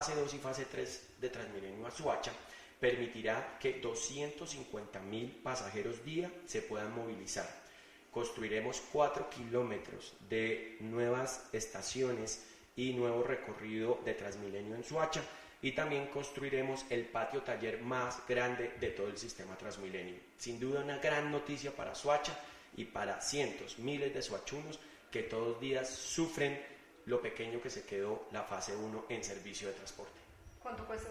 fase 2 y fase 3 de Transmilenio a Soacha permitirá que 250.000 pasajeros día se puedan movilizar. Construiremos 4 kilómetros de nuevas estaciones y nuevo recorrido de Transmilenio en Soacha, y también construiremos el patio taller más grande de todo el sistema Transmilenio. Sin duda una gran noticia para Soacha y para cientos, miles de soachunos que todos los días sufren lo pequeño que se quedó la fase 1 en servicio de transporte. ¿Cuánto cuesta